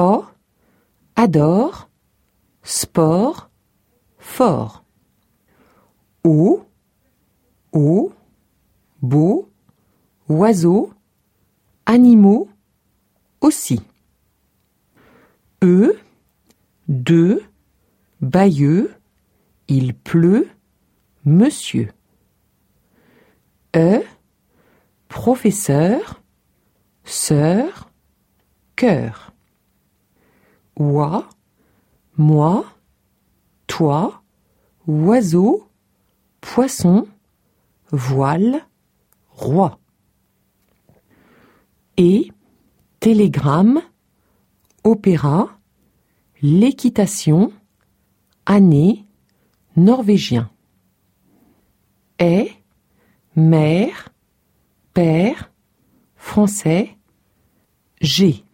O, adore, sport, fort. O, beau, oiseau, animaux, aussi. De, Bayeux, il pleut, monsieur. Professeur, sœur, cœur. Oie, moi, toi, oiseau, poisson, voile, roi. Et, télégramme, opéra, l'équitation, année, norvégien. Est, mère, père, français, G.